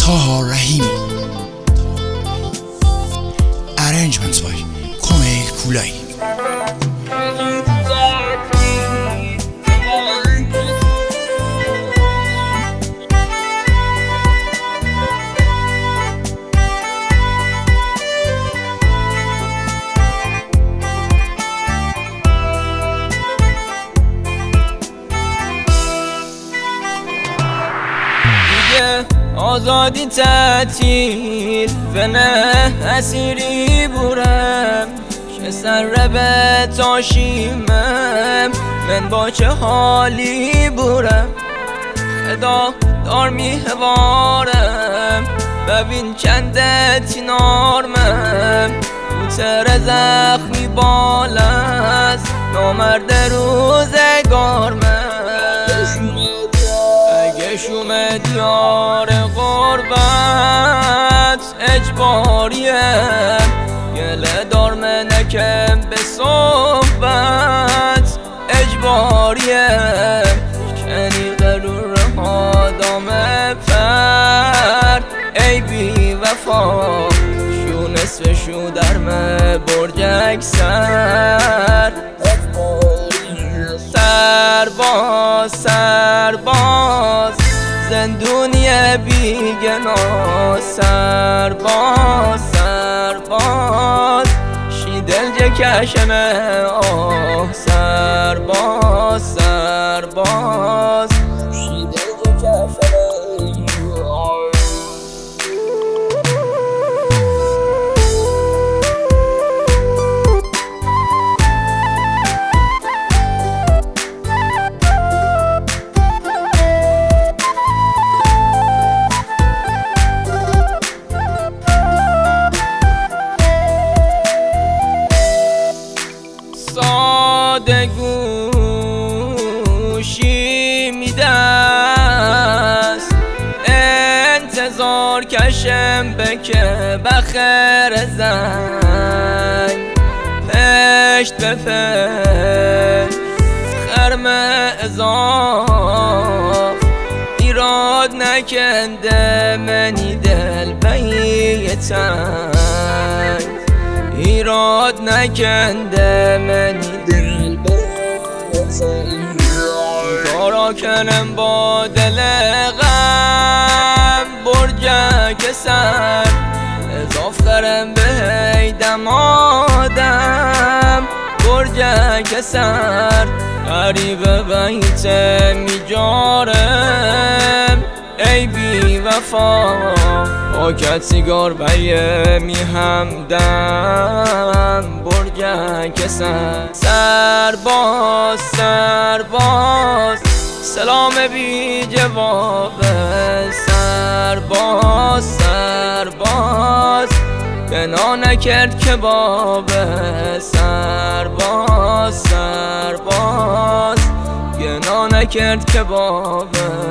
Taha Rahimi. Arrangements by Komail Kulai. آزادی تعطیل و نه اسیری برم که سر به تاشیمم من با چه حالی برم خدا دار میهوارم ببین چندت نارمم بوتر زخمی بال است نامرد روزگارمم شومد یار غربت اجباریم گله دار منکم به صحبت اجباریم کنی غرور آدم پر ای بی وفا شو نصف شو در برجک سر سرباز سرباز زندونی بیگنا سرباز سرباز شیدل جکشمه آه سرباز سرباز شیدل جکشمه گوشی میدست انتظار کشم بکه بخیر زنگ پشت به پشت خرم اضاف ایراد نکنده منی دل بایی تنگ ایراد نکنده منی دل کارا کنم با دل غم برجک سر اضاف خرم به هیدم آدم برجک سر قریب بیت میجارم ای بی وفا پاکت سیگار بیه می همدم برجک سر سرباز سرباز سلام بی جواب سرباز سرباز بنا نکرد که باب سرباز سرباز بنا نکرد که باب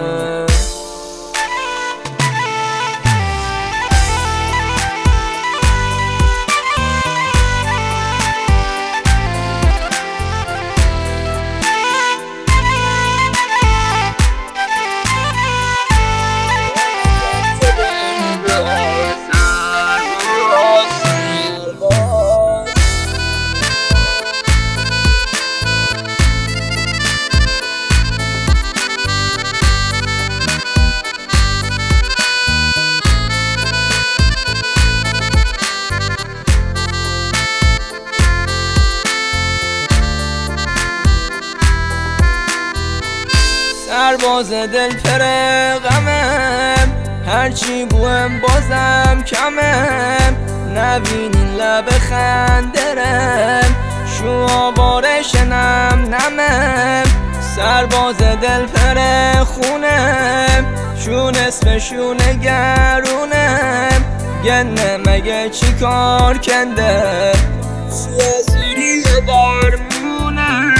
سرباز دل پر غمم هرچی بوم بازم کمم نبینین لب خندرم شو آوارشنم نمم سرباز دل پر خونم شو نصف شو نگرونم گنه مگه چی کار کنده سیاسیری بارمونم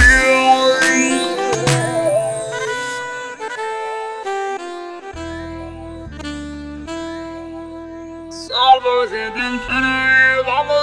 سرباز دل پر غمم